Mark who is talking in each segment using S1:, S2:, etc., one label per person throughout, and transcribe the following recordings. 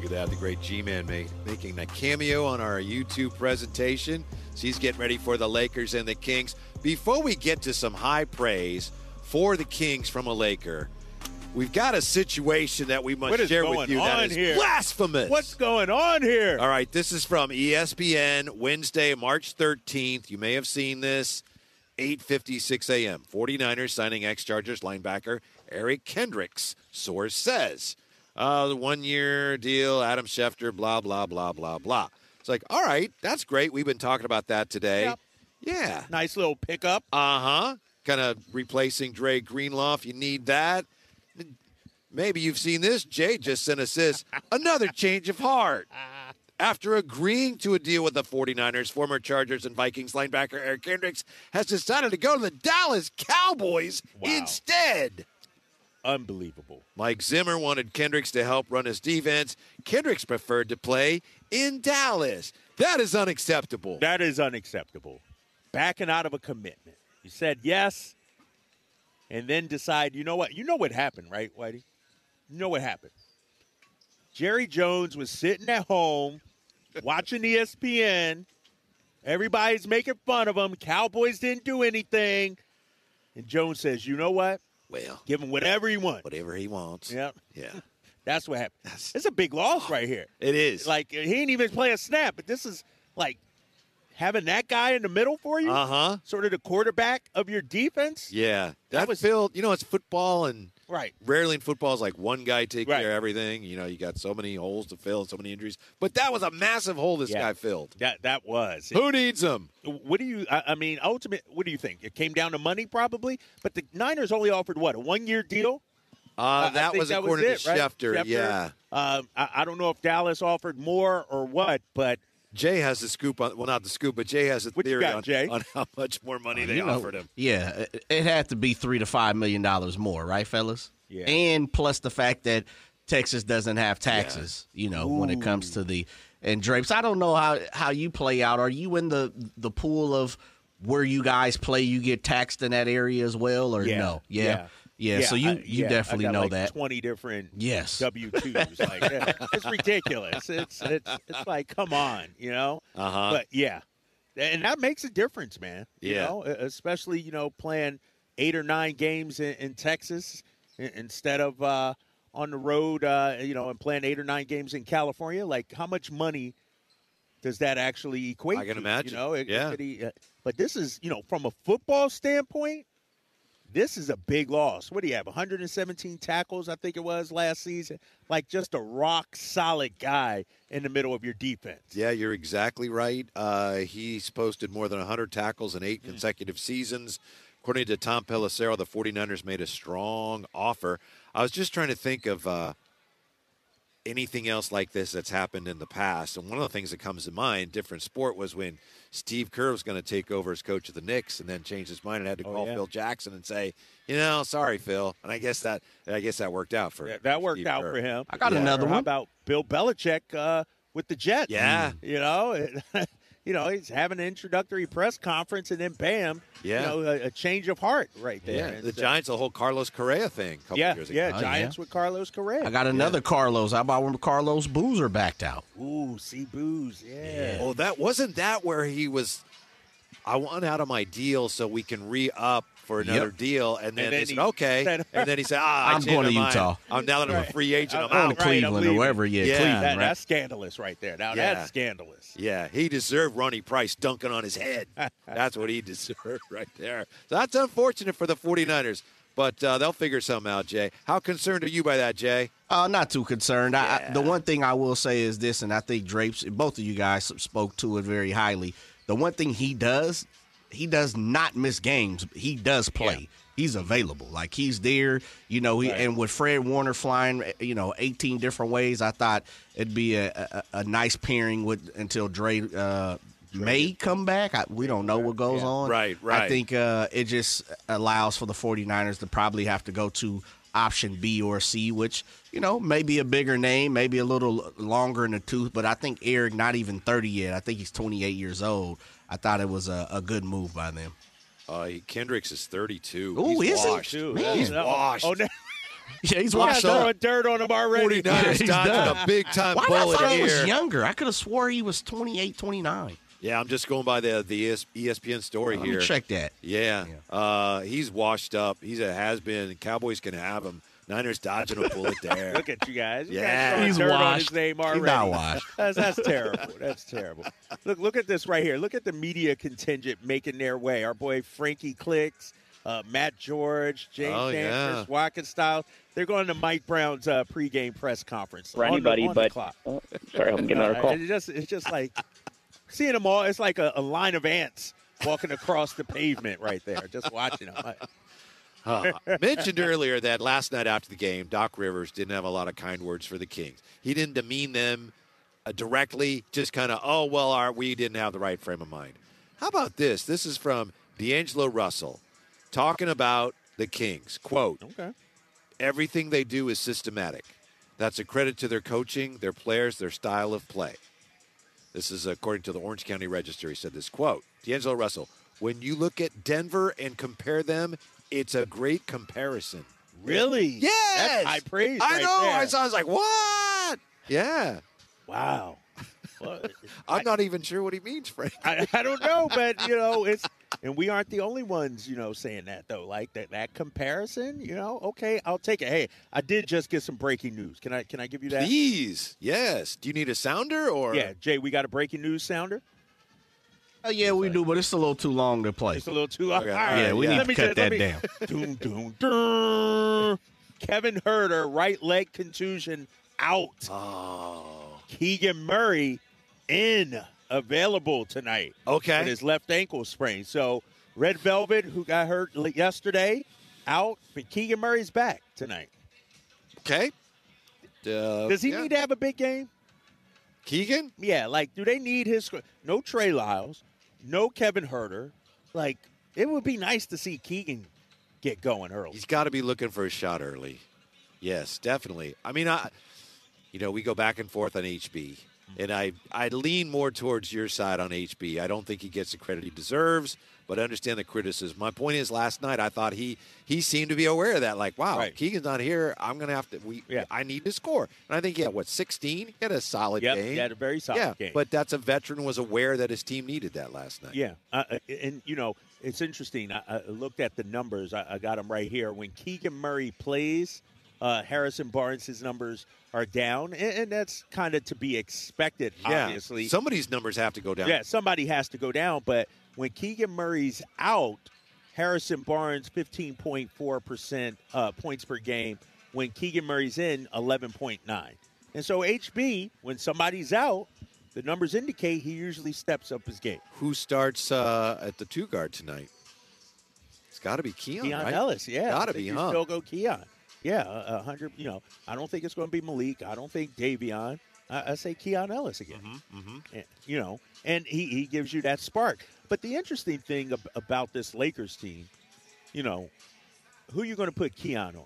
S1: at that. The great G-Man making a cameo on our YouTube presentation. So he's getting ready for the Lakers and the Kings. Before we get to some high praise for the Kings from a Laker, we've got a situation that we must share with you that is blasphemous.
S2: What's going on here?
S1: All right, this is from ESPN, Wednesday, March 13th. You may have seen this. 8:56 a.m. 49ers signing ex-Chargers linebacker Eric Kendricks. Source says, the one-year deal, Adam Schefter, blah, blah, blah, blah, blah. It's like, all right, that's great. We've been talking about that today.
S2: Yep.
S1: Yeah.
S2: Nice little pickup.
S1: Uh-huh. Kind of replacing Dre Greenlaw if you need that. Maybe you've seen this. Jay just sent us this. Another change of heart. After agreeing to a deal with the 49ers, former Chargers and Vikings linebacker Eric Kendricks has decided to go to the Dallas Cowboys instead.
S2: Unbelievable.
S1: Mike Zimmer wanted Kendricks to help run his defense. Kendricks preferred to play in Dallas. That is unacceptable.
S2: That is unacceptable. Backing out of a commitment. You said yes, and then decide, you know what? You know what happened, right, Whitey? You know what happened. Jerry Jones was sitting at home watching ESPN. Everybody's making fun of him. Cowboys didn't do anything. And Jones says, you know what?
S1: Well,
S2: give him whatever he wants.
S1: Whatever he wants.
S2: Yep.
S1: Yeah.
S2: That's what happened. It's a big loss right here.
S1: It is.
S2: Like, he ain't even play a snap, but this is like having that guy in the middle for you.
S1: Uh-huh.
S2: Sort of the quarterback of your defense.
S1: Yeah. That was Phil. You know, it's football, and
S2: right.
S1: Rarely in football is like one guy take care of everything. You know, you got so many holes to fill, so many injuries. But that was a massive hole this guy filled.
S2: That was.
S1: Who needs him?
S2: What do you? I mean, ultimate. What do you think? It came down to money, probably. But the Niners only offered what, a 1-year deal?
S1: That was according to Schefter. Right?
S2: Yeah. I don't know if Dallas offered more or what, but
S1: Jay has the scoop on. Well, not the scoop, but Jay has a theory
S2: on
S1: how much more money they offered him.
S3: Yeah, it had to be $3 to $5 million more, right, fellas?
S2: Yeah.
S3: And plus the fact that Texas doesn't have taxes, when it comes to and Drapes. I don't know how you play out. Are you in the pool of where you guys play? You get taxed in that area as well, or no? Yeah. So you definitely know
S2: like
S3: that
S2: 20 different
S3: W-2s.
S2: Like, it's ridiculous. It's like, come on, But yeah, and that makes a difference, man. You know, especially playing 8 or 9 games in Texas instead of on the road, and playing 8 or 9 games in California. Like, how much money does that actually equate?
S1: I can imagine.
S2: But this is, from a football standpoint, this is a big loss. What do you have, 117 tackles, I think it was, last season? Like, just a rock-solid guy in the middle of your defense.
S1: Yeah, you're exactly right. He's posted more than 100 tackles in 8 consecutive seasons. According to Tom Pelissero, the 49ers made a strong offer. I was just trying to think of anything else like this that's happened in the past. And one of the things that comes to mind, different sport, was when Steve Kerr was going to take over as coach of the Knicks and then changed his mind and had to call Phil Jackson and say, sorry, Phil. And I guess that worked out for him.
S2: That worked out for him.
S3: I got another one.
S2: How about Bill Belichick with the Jets?
S1: Yeah.
S2: He's having an introductory press conference and then bam, a change of heart right there.
S1: Yeah, the Giants, the whole Carlos Correa thing a couple years ago.
S2: Yeah, Giants with Carlos Correa.
S3: I got another Carlos. How about when Carlos Boozer backed out?
S2: Ooh, see Booze, yeah.
S1: Oh, that wasn't that where he was, I want out of my deal so we can re-up for another deal, and then they said, okay. And then he said,
S3: I'm going to Utah.
S1: Now that I'm a free agent, I'm
S3: going
S1: out.
S3: to Cleveland or wherever. Cleveland, right?
S2: That's scandalous right there. Now, that's scandalous.
S1: Yeah, he deserved Ronnie Price dunking on his head. That's what he deserved right there. So that's unfortunate for the 49ers, but they'll figure something out, Jay. How concerned are you by that, Jay?
S3: Not too concerned. The one thing I will say is this, and I think Drapes, both of you guys spoke to it very highly. The one thing he does not miss games. He does play. Yeah. He's available. Like, he's there, and with Fred Warner flying, 18 different ways, I thought it'd be a nice pairing until Dre may come back. We don't know what goes on.
S1: Right.
S3: I think it just allows for the 49ers to probably have to go to option B or C, which, maybe a bigger name, maybe a little longer in the tooth. But I think Eric, not even 30 yet. I think he's 28 years old. I thought it was a good move by them.
S1: Kendricks is 32.
S3: Oh,
S1: he's
S3: is
S1: washed.
S3: he?
S1: Man. He's washed.
S2: Oh, no.
S3: Yeah, he's
S2: Yeah,
S3: washed up.
S2: throwing dirt on him already.
S1: 49ers
S3: he's
S1: dodging
S3: done.
S1: a big-time
S3: Why did I
S1: bullet
S3: thought he was
S1: here.
S3: younger? I could have swore he was 28, 29.
S1: Yeah, I'm just going by the ESPN story
S3: Let
S1: here.
S3: me check that.
S1: Yeah. He's washed up. He's a has-been. Cowboys can have him. Niners dodging a bullet there.
S2: Look at you guys. You
S1: Yeah.
S2: guys throwing
S3: He's
S2: dirt on
S3: washed.
S2: his name already.
S3: He's not washed.
S2: That's terrible. That's terrible. Look at this right here. Look at the media contingent making their way. Our boy Frankie Clicks, Matt George, James Danvers, Watkins Styles. They're going to Mike Brown's pregame press conference.
S4: For anybody,
S2: on
S4: but
S2: the clock.
S4: sorry, I'm getting another call.
S2: It's just like seeing them all. It's like a line of ants walking across the pavement right there, just watching them.
S1: Mentioned earlier that last night after the game, Doc Rivers didn't have a lot of kind words for the Kings. He didn't demean them directly, just kind of, we didn't have the right frame of mind. How about this? This is from D'Angelo Russell talking about the Kings. Quote,
S2: Okay.
S1: everything they do is systematic. That's a credit to their coaching, their players, their style of play. This is according to the Orange County Register. He said this, quote, D'Angelo Russell, when you look at Denver and compare them, it's a great comparison.
S2: Really?
S1: Yes.
S2: That's high praise.
S1: I
S2: right
S1: know.
S2: there.
S1: I was like, what? Yeah.
S2: Wow. Well,
S1: I'm not even sure what he means, Frank.
S2: I don't know, but and we aren't the only ones, saying that though. Like that comparison, okay, I'll take it. Hey, I did just get some breaking news. Can I give you that?
S1: Please. Yes. Do you need a sounder or?
S2: Yeah, Jay, we got a breaking news sounder.
S3: Oh, yeah, we do, but it's a little too long to play.
S2: It's a little too long.
S1: Okay.
S2: All right.
S3: Yeah, we need to cut that down.
S2: Doom, doom, doom. Kevin Huerter, right leg contusion, out.
S1: Oh.
S2: Keegan Murray available tonight.
S1: Okay.
S2: With his left ankle sprain. So Red Velvet, who got hurt yesterday, out, but Keegan Murray's back tonight.
S1: Okay.
S2: Does he need to have a big game?
S1: Keegan?
S2: Yeah, do they need no Trey Lyles, no Kevin Huerter? It would be nice to see Keegan get going early.
S1: He's got to be looking for a shot early. Yes, definitely. I mean, we go back and forth on HB, and I lean more towards your side on HB. I don't think he gets the credit he deserves, but I understand the criticism. My point is, last night I thought he seemed to be aware of that. Like, wow,
S2: right.
S1: Keegan's not here. I'm going to have to. I need to score. And I think, 16? He had a solid game.
S2: He had a very solid game.
S1: But that's a veteran was aware that his team needed that last night.
S2: Yeah, and it's interesting. I looked at the numbers. I got them right here. When Keegan Murray plays, Harrison Barnes, his numbers are down, and that's kind of to be expected, obviously.
S1: Somebody's numbers have to go down.
S2: Yeah, somebody has to go down, but when Keegan Murray's out, Harrison Barnes, 15.4% points per game. When Keegan Murray's in, 11.9. And so HB, when somebody's out, the numbers indicate he usually steps up his game.
S1: Who starts at the 2 guard tonight? It's got to be Keon, right?
S2: Ellis, yeah.
S1: Got to be, huh?
S2: Still go Keon. Yeah, 100. I don't think it's going to be Malik. I don't think Davion. I say Keon Ellis again. And, and he gives you that spark. But the interesting thing about this Lakers team, who are you going to put Keon on?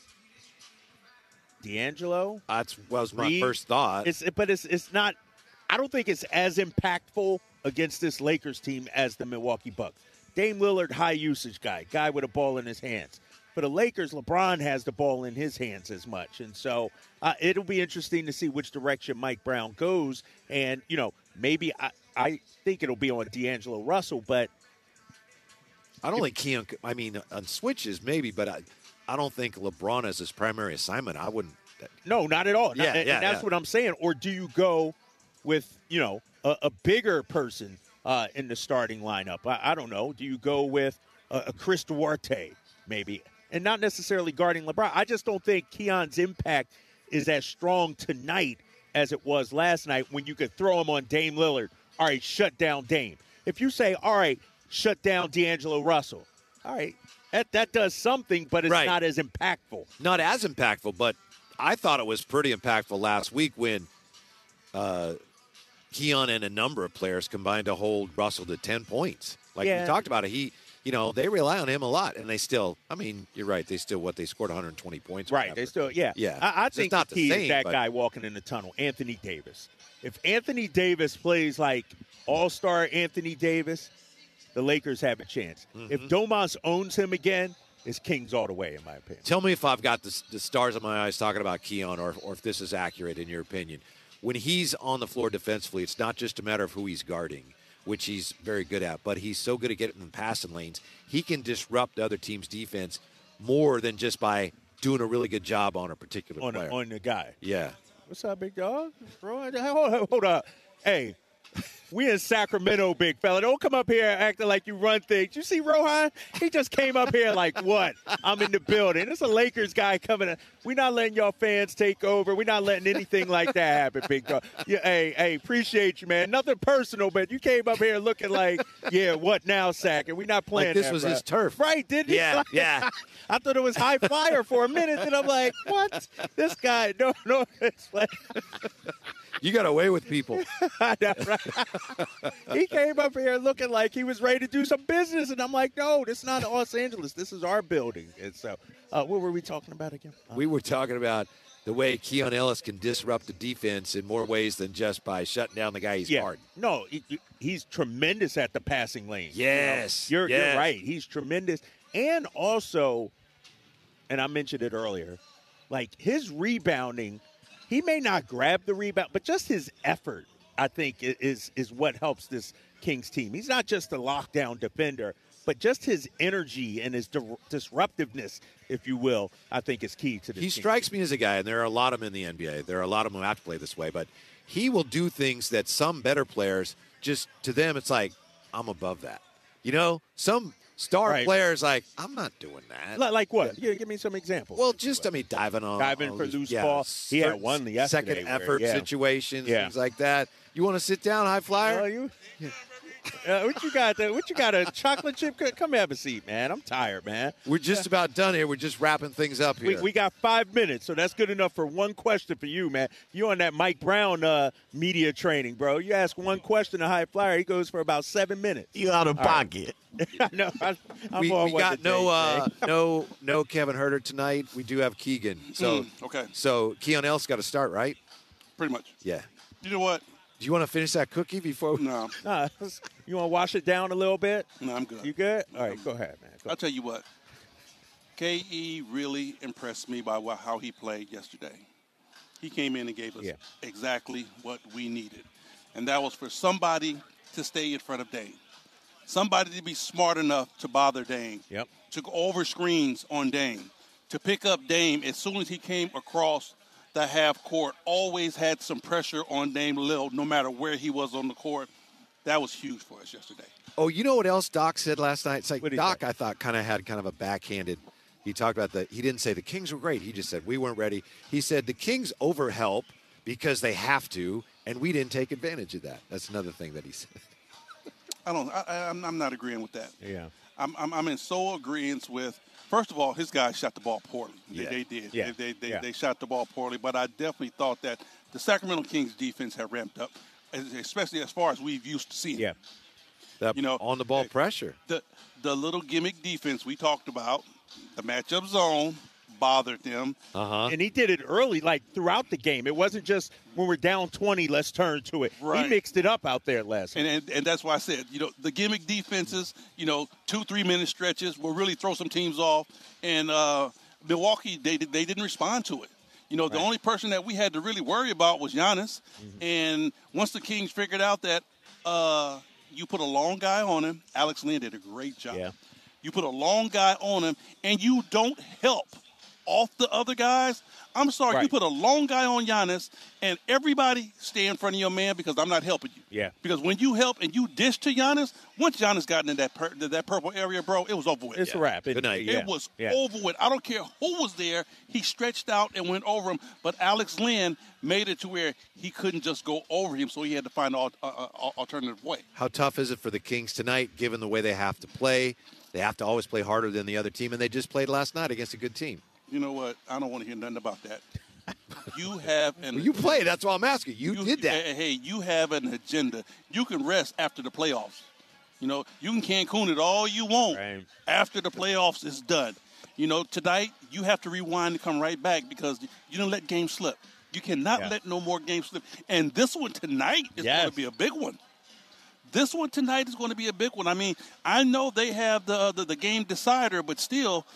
S2: D'Angelo?
S1: That was my first thought.
S2: It's not. I don't think it's as impactful against this Lakers team as the Milwaukee Bucks. Dame Lillard, high usage guy with a ball in his hands. For the Lakers, LeBron has the ball in his hands as much. And so it'll be interesting to see which direction Mike Brown goes. And, maybe I think it'll be on D'Angelo Russell, but
S1: I don't think Keon, on switches maybe, but I don't think LeBron as his primary assignment. I wouldn't.
S2: No, not at all. And that's what I'm saying. Or do you go with, a bigger person in the starting lineup? I don't know. Do you go with a Chris Duarte maybe? And not necessarily guarding LeBron. I just don't think Keon's impact is as strong tonight as it was last night when you could throw him on Dame Lillard. All right, shut down Dame. If you say, all right, shut down D'Angelo Russell, all right, that does something, but it's not as impactful.
S1: Not as impactful, but I thought it was pretty impactful last week when Keon and a number of players combined to hold Russell to 10 points. Like we talked about it, they rely on him a lot, and they still, you're right, they scored 120 points.
S2: Right, they still, yeah. I think
S1: not
S2: the key
S1: same,
S2: is that
S1: but
S2: guy walking in the tunnel, Anthony Davis. If Anthony Davis plays like all-star Anthony Davis, the Lakers have a chance. If Domas owns him again, it's Kings all the way, in my opinion.
S1: Tell me if I've got the stars in my eyes talking about Keon, or if this is accurate in your opinion. When he's on the floor defensively, it's not just a matter of who he's guarding, which he's very good at, but he's so good at getting in passing lanes. He can disrupt the other team's defense more than just by doing a really good job on a particular player.
S2: On the guy.
S1: Yeah.
S2: What's up, big dog? Hold up. Hey, we in Sacramento, big fella. Don't come up here acting like you run things. You see Rohan? He just came up here like, what? I'm in the building. It's a Lakers guy coming in. We're not letting y'all fans take over. We're not letting anything like that happen, big dog. Yeah, hey, appreciate you, man. Nothing personal, but you came up here looking like, yeah, what now, Sack? And we're not playing
S1: like this
S2: that,
S1: was
S2: bro.
S1: his turf.
S2: Right, didn't he?
S1: Yeah.
S2: I thought it was high flyer for a minute, and I'm like, what? This guy, no. It's like,
S1: You got away with people.
S2: I know, right? He came up here looking like he was ready to do some business, and I'm like, no, this is not Los Angeles. This is our building. And so, what were we talking about again?
S1: We were talking about the way Keon Ellis can disrupt the defense in more ways than just by shutting down the guy he's guarding.
S2: No, he's tremendous at the passing lane.
S1: Yes.
S2: You're right. He's tremendous. And also, and I mentioned it earlier, like his rebounding, he may not grab the rebound, but just his effort, I think, is what helps this Kings team. He's not just a lockdown defender, but just his energy and his disruptiveness, if you will, I think is key to this
S1: He
S2: team.
S1: strikes me as a guy, and there are a lot of them in the NBA. There are a lot of them who have to play this way, but he will do things that some better players, just to them, it's like, I'm above that. You know, some star players like, I'm not doing that.
S2: Like what? Yeah, give me some examples.
S1: Well, just, diving
S2: for loose ball. He had one yesterday.
S1: Second effort situations,
S2: Yeah.
S1: things like that. You want to sit down, high flyer?
S2: What you got there? What you got, a chocolate chip? Come have a seat, man. I'm tired, man.
S1: We're just about done here. We're just wrapping things up here.
S2: We got 5 minutes, so that's good enough for one question for you, man. You on that Mike Brown media training, bro. You ask one question to high flyer, he goes for about 7 minutes.
S3: You out of pocket.
S2: No,
S1: we got no Kevin Huerter tonight. We do have Keegan. So
S4: okay.
S1: So Keon Ellis got to start, right?
S4: Pretty much.
S1: Yeah.
S4: You know what?
S1: Do you want to finish that cookie before?
S4: No.
S2: You want to wash it down a little bit?
S4: No, I'm good.
S2: You good? All right, go ahead, man.
S4: I'll tell you what. KE really impressed me by how he played yesterday. He came in and gave us exactly what we needed. And that was for somebody to stay in front of Dame. Somebody to be smart enough to bother Dame.
S2: Yep.
S4: To go over screens on Dame. To pick up Dame as soon as he came across the half court. Always had some pressure on Dame Lillard no matter where he was on the court. That was huge for us yesterday.
S1: Oh, you know what else Doc said last night? It's like Doc,
S2: say?
S1: I thought, had a backhanded. He talked about he didn't say the Kings were great. He just said we weren't ready. He said the Kings overhelp because they have to, and we didn't take advantage of that. That's another thing that he said.
S4: I'm not agreeing with that.
S2: Yeah.
S4: I'm in so agreement with. First of all, his guys shot the ball poorly. They did.
S2: Yeah.
S4: They shot the ball poorly. But I definitely thought that the Sacramento Kings defense had ramped up, especially as far as we've used to seeing.
S1: Yeah. On the ball pressure.
S4: The little gimmick defense we talked about, the matchup zone bothered them.
S2: And he did it early, like throughout the game. It wasn't just when we're down 20, let's turn to it.
S4: Right.
S2: He mixed it up out there last night.
S4: And that's why I said, the gimmick defenses, 2-3 minute stretches will really throw some teams off. And Milwaukee, they didn't respond to it. The only person that we had to really worry about was Giannis. Mm-hmm. And once the Kings figured out that you put a long guy on him, Alex Len did a great job.
S2: Yeah.
S4: You put a long guy on him, and you don't help off the other guys. I'm sorry, you put a long guy on Giannis, and everybody stay in front of your man because I'm not helping you.
S2: Yeah.
S4: Because when you help and you dish to Giannis, once Giannis got in that purple area, bro, it was over with.
S2: It's a wrap.
S1: Good night.
S4: It was over with. I don't care who was there. He stretched out and went over him, but Alex Len made it to where he couldn't just go over him, so he had to find an alternative way.
S1: How tough is it for the Kings tonight, given the way they have to play? They have to always play harder than the other team, and they just played last night against a good team.
S4: You know what? I don't want to hear nothing about that. You have an.
S1: You play. That's why I'm asking. You did that.
S4: Hey, you have an agenda. You can rest after the playoffs. You can Cancun it all you want after the playoffs is done. Tonight you have to rewind and come right back because you didn't let games slip. You cannot let no more games slip. And this one tonight is going to be a big one. This one tonight is going to be a big one. I mean, I know they have the game decider, but still,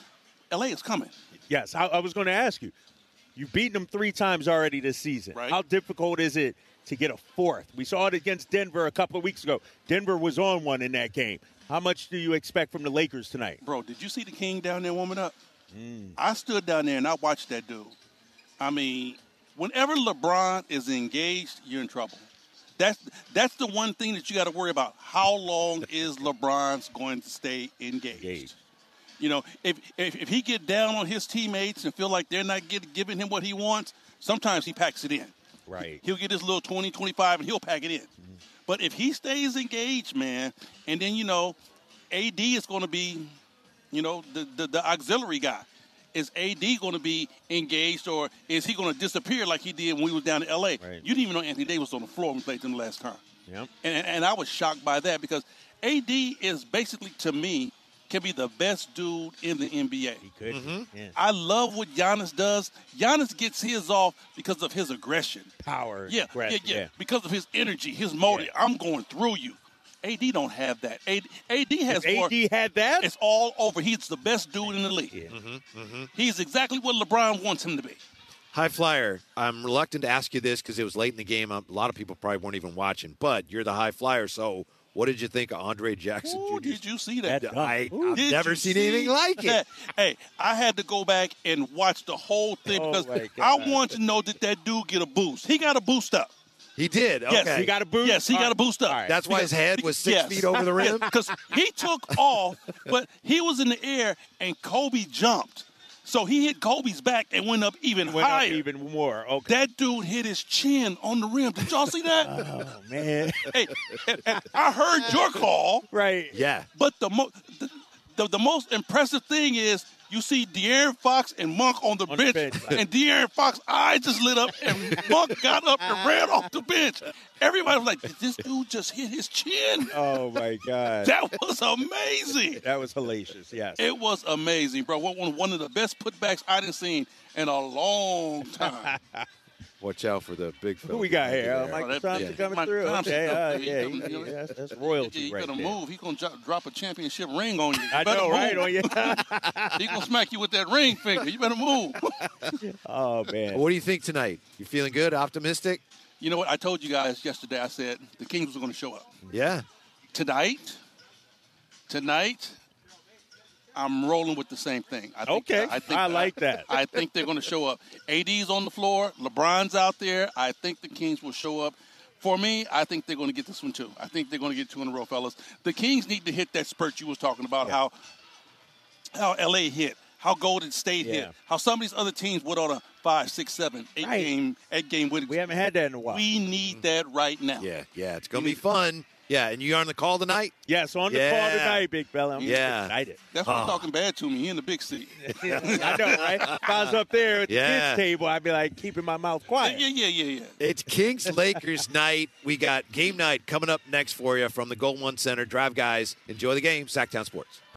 S4: LA is coming.
S2: Yes, I was going to ask you. You've beaten them 3 times already this season.
S4: Right.
S2: How difficult is it to get a 4th? We saw it against Denver a couple of weeks ago. Denver was on one in that game. How much do you expect from the Lakers tonight?
S4: Bro, did you see the King down there warming up? I stood down there and I watched that dude. I mean, whenever LeBron is engaged, you're in trouble. That's the one thing that you got to worry about. How long is LeBron's going to stay engaged? You know, if he get down on his teammates and feel like they're not giving him what he wants, sometimes he packs it in.
S2: Right.
S4: He'll get his little 20, 25, and he'll pack it in. But if he stays engaged, man, and then, you know, AD is going to be, you know, the auxiliary guy. Is AD going to be engaged, or is he going to disappear like he did when we were down in L.A.?
S2: Right.
S4: You didn't even know Anthony Davis was on the floor when we played them the last time.
S2: Yep.
S4: And I was shocked by that because AD is basically, to me, can be the best dude in the NBA.
S2: He could. Yeah.
S4: I love what Giannis does. Giannis gets his off because of his aggression.
S2: Power.
S4: Yeah. Because of his energy, his motive.
S2: Yeah.
S4: I'm going through you. AD don't have that. AD has
S2: If
S4: more.
S2: AD had that?
S4: It's all over. He's the best dude in the league.
S2: Yeah.
S4: He's exactly what LeBron wants him to be.
S1: High Flyer, I'm reluctant to ask you this because it was late in the game. A lot of people probably weren't even watching, but you're the High Flyer, so what did you think of Andre Jackson
S4: Ooh,
S1: Jr.?
S4: did you see that?
S1: I've
S4: Did
S1: never
S4: you
S1: seen
S4: see
S1: anything like it.
S4: that? Hey, I had to go back and watch the whole thing
S2: Oh,
S4: because
S2: my
S4: I
S2: God.
S4: want to know that dude get a boost. He got a boost up.
S1: He did. Okay.
S4: Yes,
S2: He got a boost?
S4: Yes, he got a boost up.
S2: All right.
S1: That's why his head was 6 feet over the rim.
S4: Because he took off, but he was in the air and Kobe jumped. So he hit Kobe's back and went up even
S2: Went
S4: higher.
S2: up even more. Okay.
S4: That dude hit his chin on the rim. Did y'all see that?
S2: Oh, man.
S4: Hey, I heard your call,
S2: Right.
S1: Yeah.
S4: but the most impressive thing is you see De'Aaron Fox and Monk on the bench, and De'Aaron Fox's eyes just lit up, and Monk got up and ran off the bench. Everybody was like, did this dude just hit his chin?
S2: Oh, my God.
S4: That was amazing.
S2: That was hellacious, yes.
S4: It was amazing, bro. One of the best putbacks I done seen in a long time.
S1: Watch out for the big fella.
S2: Who we got here?
S1: Yeah.
S2: Michael
S4: that-
S2: Thompson
S4: yeah.
S2: coming
S4: Mike
S2: through.
S4: Thompson
S2: Okay,
S4: coming
S2: yeah,
S4: through.
S2: that's royalty
S4: You
S2: right
S4: better
S2: there.
S4: move. He's going to drop a championship ring on you.
S2: I
S4: better
S2: know, right?
S4: move.
S2: On you.
S4: He's going to smack you with that ring finger. You better move.
S2: Oh, man.
S1: What do you think tonight? You feeling good? Optimistic?
S4: You know what? I told you guys yesterday, I said the Kings were going to show up.
S1: Yeah.
S4: Tonight, I'm rolling with the same thing.
S2: Okay. I like that.
S4: I think they're going to show up. AD's on the floor. LeBron's out there. I think the Kings will show up. For me, I think they're going to get this one, too. I think they're going to get 2 in a row, fellas. The Kings need to hit that spurt you was talking about, how L.A. hit, how Golden State hit, how some of these other teams went on a 5, 6, 7, 8 game winning.
S2: We haven't had that in a while.
S4: We need that right now.
S1: Yeah. It's going to be fun. Yeah. And you on the call tonight?
S2: Yes, on the call tonight, Big Fella. I'm excited.
S4: That's why talking bad to me. He in the big seat.
S2: I know, right? If I was up there at the kids' table, I'd be like keeping my mouth quiet.
S4: Yeah.
S1: It's Kings-Lakers night. We got game night coming up next for you from the Gold One Center. Drive, guys. Enjoy the game. Sacktown Sports.